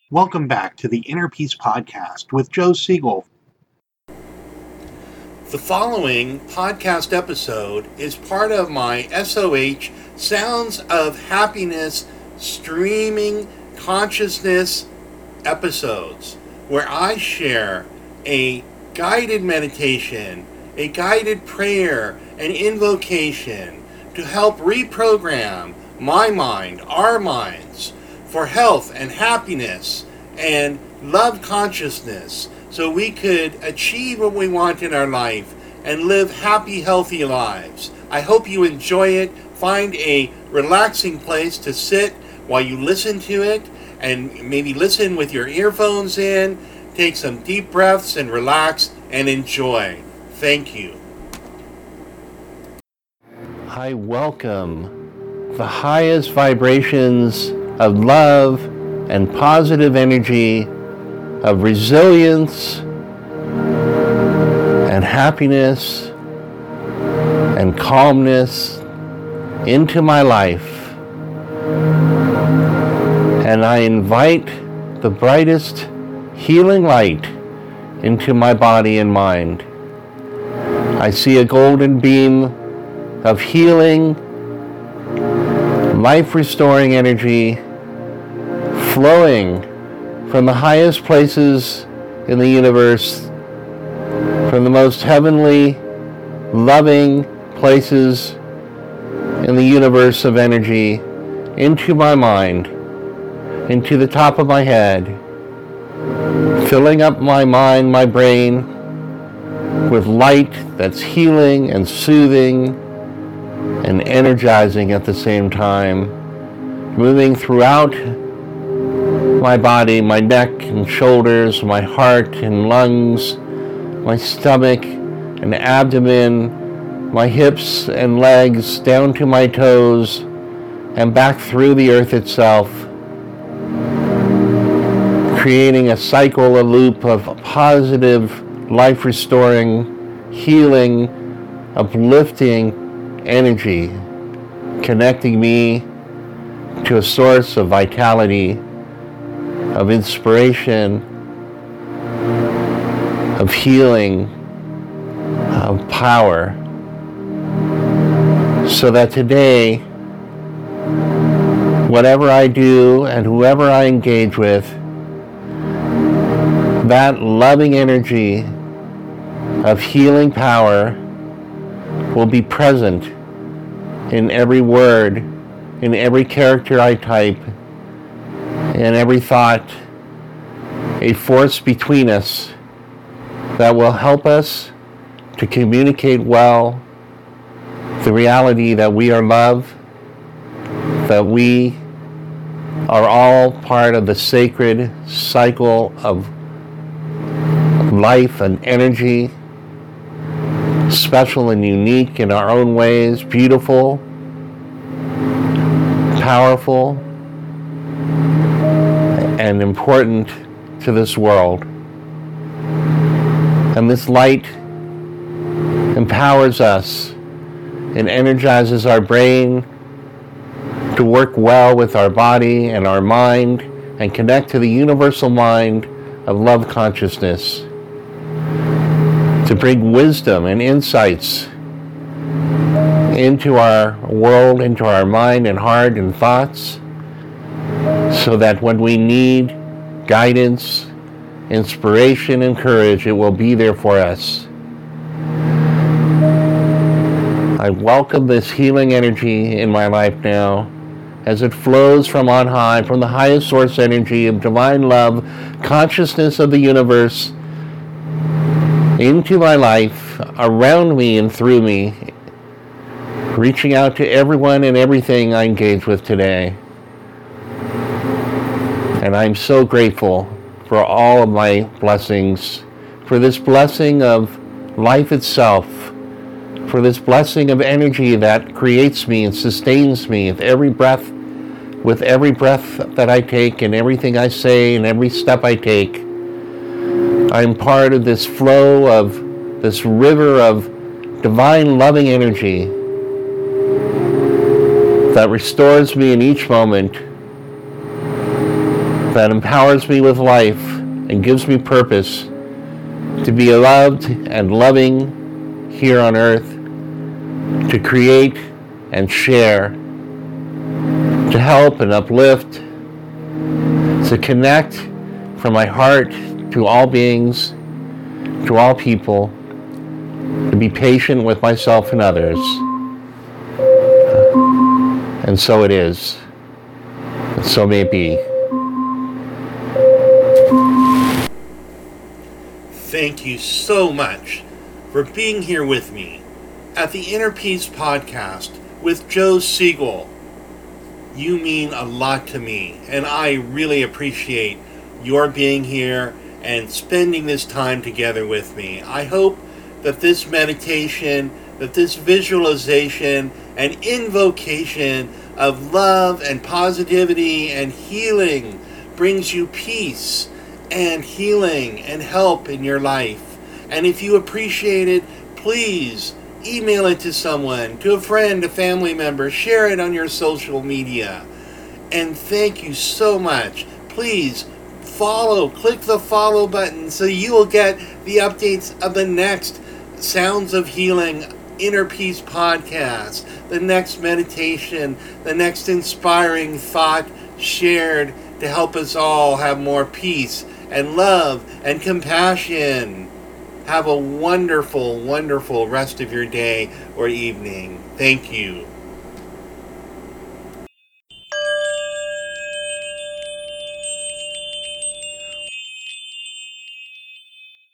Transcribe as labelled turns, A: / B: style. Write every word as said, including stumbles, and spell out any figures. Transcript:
A: Welcome back to the Inner Peace Podcast with Joe Siegel.
B: The following podcast episode is part of my S O H Sounds of Happiness streaming consciousness episodes, where I share a guided meditation, a guided prayer, an invocation to help reprogram my mind, our minds, for health and happiness and love consciousness, so we could achieve what we want in our life and live happy, healthy lives. I hope you enjoy it. Find a relaxing place to sit while you listen to it, and maybe listen with your earphones in, take some deep breaths and relax and enjoy. Thank you.
C: I welcome the highest vibrations of love and positive energy, of resilience and happiness and calmness into my life. And I invite the brightest healing light into my body and mind. I see a golden beam of healing, life-restoring energy flowing from the highest places in the universe, from the most heavenly, loving places in the universe of energy, into my mind, into the top of my head, filling up my mind, my brain, with light that's healing and soothing and energizing at the same time, moving throughout my body, my neck and shoulders, my heart and lungs, my stomach and abdomen, my hips and legs, down to my toes, and back through the earth itself, creating a cycle, a loop of positive, life-restoring, healing, uplifting energy, connecting me to a source of vitality, of inspiration, of healing, of power, so that today, whatever I do and whoever I engage with, that loving energy of healing power will be present in every word, in every character I type, in every thought, a force between us that will help us to communicate well the reality that we are love, that we are all part of the sacred cycle of life and energy, special and unique in our own ways, beautiful, powerful, and important to this world. And this light empowers us and energizes our brain to work well with our body and our mind and connect to the universal mind of love consciousness, to bring wisdom and insights into our world, into our mind and heart and thoughts, so that when we need guidance, inspiration, and courage, it will be there for us. I welcome this healing energy in my life now as it flows from on high, from the highest source energy of divine love, consciousness of the universe, into my life, around me and through me, reaching out to everyone and everything I engage with today. And I'm so grateful for all of my blessings, for this blessing of life itself, for this blessing of energy that creates me and sustains me with every breath, with every breath that I take and everything I say and every step I take. I'm part of this flow of this river of divine loving energy that restores me in each moment that empowers me with life and gives me purpose to be loved and loving here on earth, to create and share, to help and uplift, to connect from my heart to all beings, to all people, to be patient with myself and others. And so it is. And so may it be.
B: Thank you so much for being here with me at the Inner Peace Podcast with Joe Siegel. You mean a lot to me, and I really appreciate your being here and spending this time together with me. I hope that this meditation, that this visualization and invocation of love and positivity and healing brings you peace and healing and help in your life. And if you appreciate it, please email it to someone, to a friend, a family member, share it on your social media. And thank you so much. Please follow, click the follow button so you will get the updates of the next Sounds of Healing Inner Peace podcast, the next meditation, the next inspiring thought shared to help us all have more peace and love and compassion. Have a wonderful, wonderful rest of your day or evening. Thank you.